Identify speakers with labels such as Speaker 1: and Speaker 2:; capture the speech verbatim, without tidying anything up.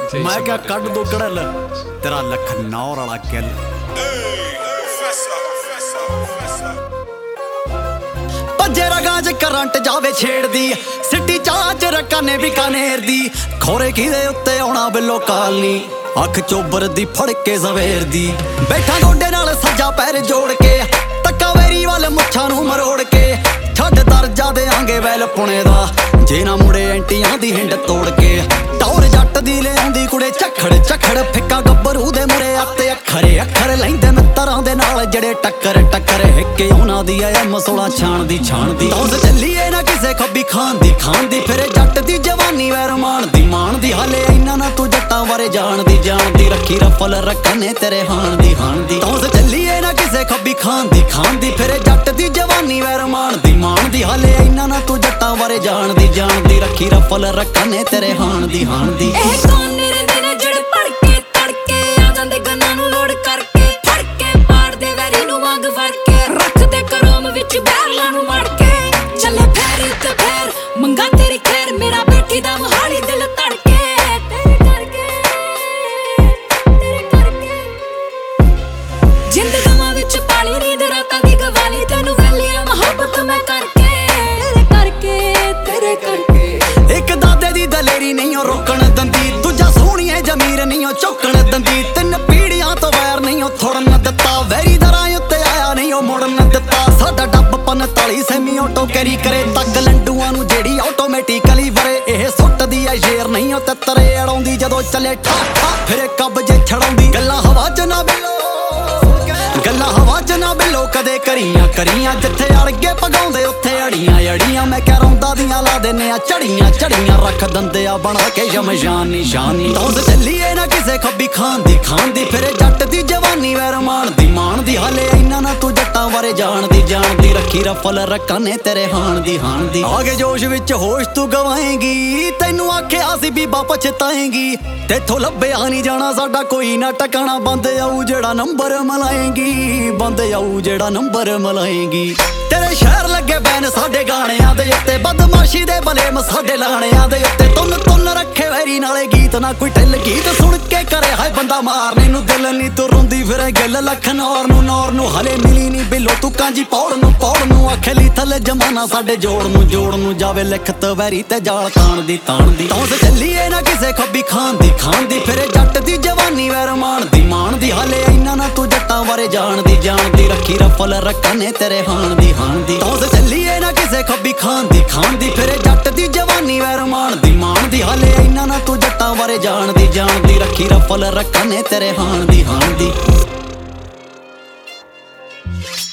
Speaker 1: मैं क्या कट दो कड़ल तेरा लखनौर वाला किल भज्जे रगां च करंट जावे छेड़ दी सिटी चाच रक्का ने बीकानेर दी खोरे किदे उत्ते आउणा बिलो काली अख चोबर दी फड़ के सवेर दी बैठा गोडे नाल सज्जा पैर जोड़ के तक्का वेरी वाल मुच्छां नूं मरोड़ के छड्ड दर्जा देआंगे वैल पुणे दा जे ना मुड़े एंटियां दी हिंड तोड़ के टौर जट दी ले आंदी कुड़े झखड़ झखड़ फिक्का गब्बरू दे मुरे आते अखरे अखर लैंदे मित्तरां दे नाल जड़े टक्कर टक्कर हिक्के उन्हां दी ऐ मसोला छाण दी छाण दी तौस चलीए ना किसे खब्बी खान दी खान दी फिर जट दी जवानी वैर मान दी मान दी हाले इन्ना ना तू जट्टां बारे जान दी जान दी रखी रफल रखने तेरे हान दी हान दी तौस चलीए ना किसे खब्बी खान दी खान दी फिर जट दी जवानी वैर मान दी मान दी हाले इन्ना ना तू जट्टां बारे जान दी जान दी रखी रफल रखने तेरे हान दी हान दी रोकण दंदी दूजा सोहणीए जमीर नहीं चौकण दंदी तीन पीढ़ियां तो वैर नहीं थोड़न दिता वैरी दरां उत्ते आया नहीं मुड़न दिता साडा डब पंताली सेमी ऑटो कैरी करे तक लंडूआं नूं जेड़ी ऑटोमैटिकली वरे एह सुट्टदी ऐ शेर नहीं तितरे अड़ाउंदी जदों चले ठा ठा फिर कब्जे छड़ाउंदी गल्लां हवा च ना बिलो गल्लां हवा च ना बिलो कदे करियां करियां जिथे अड़गे पगाउंदे उत्थे अड़ियां अड़ियां मैं क्या रौंदा दियां ला देने आ चढ़ियां चढ़ियां रख दंदे आ बना के शमशान निशानी तौस चलीए ना किसे खब्बी खान दी खान दी फिर जट दी जवानी वैर मान दी मान दी हाले इन्ना ना तू जट्टां बारे जान दी जान दी रखी रफल रखने तेरे हान दी हान दी आगे जोश विच होश तू गवाएंगी तैनू आखिया सी बीबा पछताएंगी तेथों लभ्या नहीं जाना साडा कोई ना टकाना बंद आऊ जेड़ा नंबर मलाएंगी बंद आऊ जेड़ा नंबर मलाएंगी तेरे शहर लगे बैन साडे गाणियां दे उत्ते बदमाशी दे बलेम साडे लाणियां दे उत्ते तुन तुन रखे वैरी नाले गीत ना कोई ढिल गीत सुन के करे हाय बंदा मारने नू दिल नी तू रोंदी फिरे गिल लखनौर नू नौर नू हले मिली नी बिलो तू कांजी पौड़ नू पौड़ नू आखे ली थले जमाना साडे जोड़ नू जोड़ नू जावे लिखत वैरी ते जाल ताण दी ताण दी तौस चलीए ना किसे खब्बी खान दी खान दी फिर जट दी जवानी वैर मान दी मान दी हाले इन्ना ना तू जट्टां बारे जान दी जान दी रखी रफल रखने तेरे हान दी हान दी तौस चलीए ना किसे खब्बी खान दी खान दी फिर जट दी जवानी वैर मान दी मान दी हाले इन्ना ना तू जट्टां बारे जान दी जान दी रखी रफल रखने तेरे हान दी हान दी